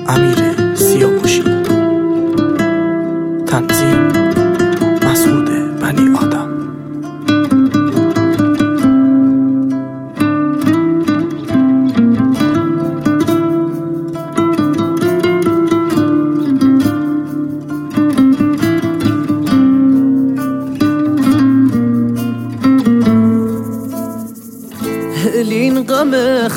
امیر سیاوشی. تنظیم مسعود بنی آدم. این غم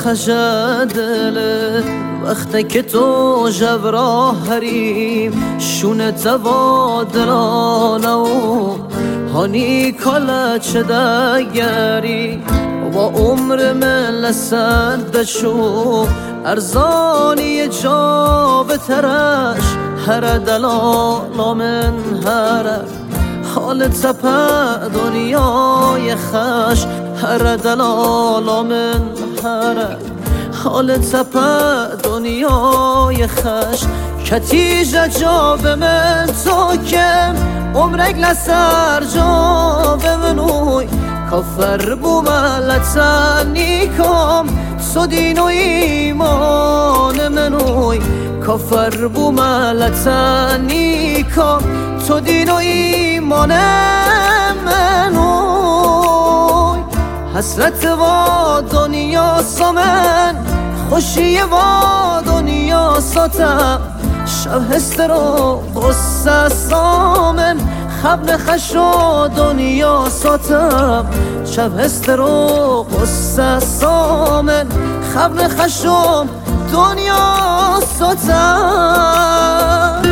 خجدله وقتی که تو جبرا هریم شونه توا دلانو هانی کلا چه دگری و عمر من لسد دشو ارزانی جا بترش هر دلالا من هر حال تپه دنیای خش هر دلالا من هر حال تپه دنیای خش کتیجه جا به من تو کم عمرک لسر جا به منوی کافر بو ملتنی کم سو دین و ایمان منوی کافر بو ملتنی کم تو دین و ایمان منوی حسرت و دنیا سامن خوشی و دنیا ساتم شب هستر و غصه سامن خب نخش و دنیا ساتم شب هستر و غصه سامن خب نخش و دنیا ساتم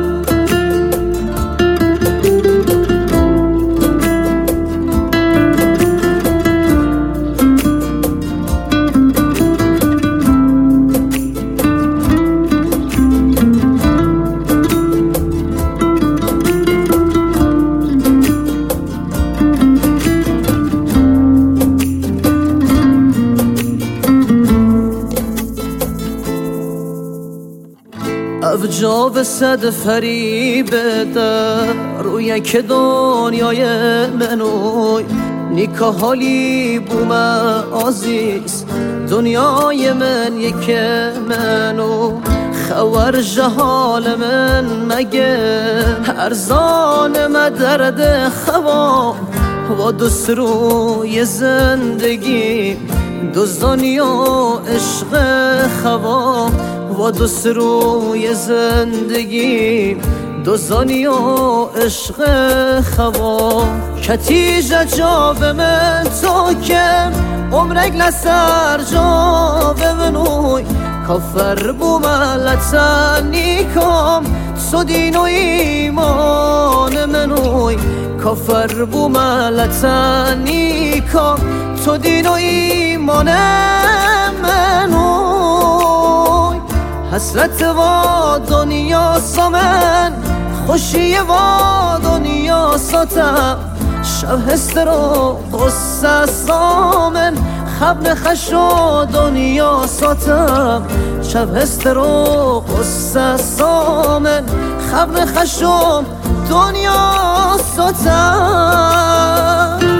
افجا به صد فریب ده روی که دنیای منوی نیکا حالی بوم عزیز دنیای من یک منو خور جهال من مگه ارزان مدرد خواب و دوست روی زندگی دزدانی و عشق خواب و دوست روی زندگی دزدانی و عشق خواب کتیجه جا به من تو کم عمرک لسر جا به منوی کافر بو ملتنی کم سو دین و ایمان منوی کافر بو ملتنی کم تو دین و ایمان منوی حسرت و دنیا سامن خوشی و دنیا ساتم شب هستر و غصه سامن خب نخش و دنیا ساتم شب هستر و غصه سامن خب نخش و دنیا ساتم